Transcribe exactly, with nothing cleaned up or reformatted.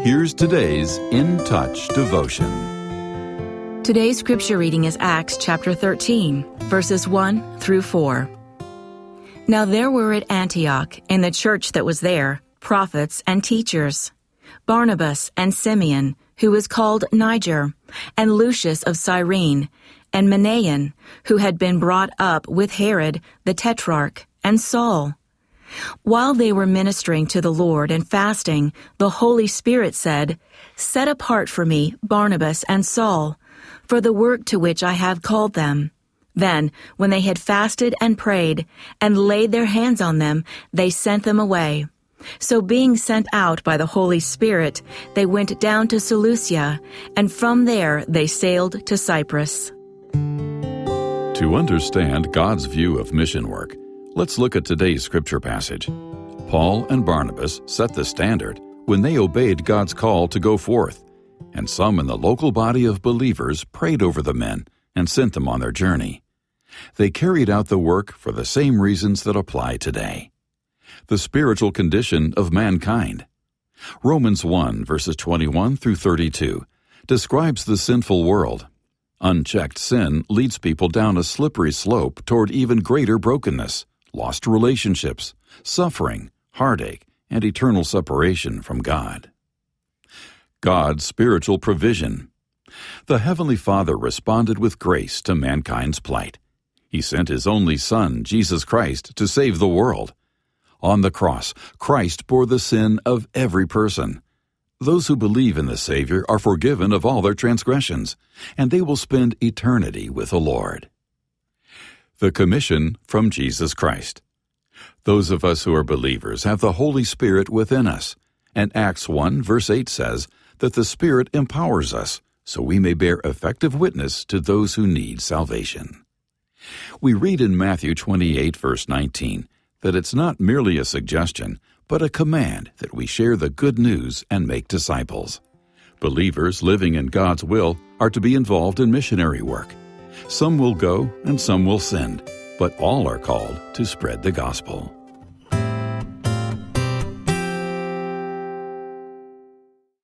Here's today's In Touch devotion. Today's scripture reading is Acts chapter thirteen, verses one through four. Now there were at Antioch, in the church that was there, prophets and teachers, Barnabas and Simeon, who was called Niger, and Lucius of Cyrene, and Manaen, who had been brought up with Herod the Tetrarch, and Saul. While they were ministering to the Lord and fasting, the Holy Spirit said, "Set apart for me Barnabas and Saul, for the work to which I have called them." Then, when they had fasted and prayed, and laid their hands on them, they sent them away. So being sent out by the Holy Spirit, they went down to Seleucia, and from there they sailed to Cyprus. To understand God's view of mission work, let's look at today's scripture passage. Paul and Barnabas set the standard when they obeyed God's call to go forth, and some in the local body of believers prayed over the men and sent them on their journey. They carried out the work for the same reasons that apply today. The spiritual condition of mankind. Romans one, verses twenty-one through thirty-two, describes the sinful world. Unchecked sin leads people down a slippery slope toward even greater brokenness, lost relationships, suffering, heartache, and eternal separation from God. God's spiritual provision. The Heavenly Father responded with grace to mankind's plight. He sent His only Son, Jesus Christ, to save the world. On the cross, Christ bore the sin of every person. Those who believe in the Savior are forgiven of all their transgressions, and they will spend eternity with the Lord. The commission from Jesus Christ. Those of us who are believers have the Holy Spirit within us, and Acts one, verse eight says that the Spirit empowers us so we may bear effective witness to those who need salvation. We read in Matthew twenty-eight, verse nineteen, that it's not merely a suggestion, but a command that we share the good news and make disciples. Believers living in God's will are to be involved in missionary work. Some will go and some will send, but all are called to spread the gospel.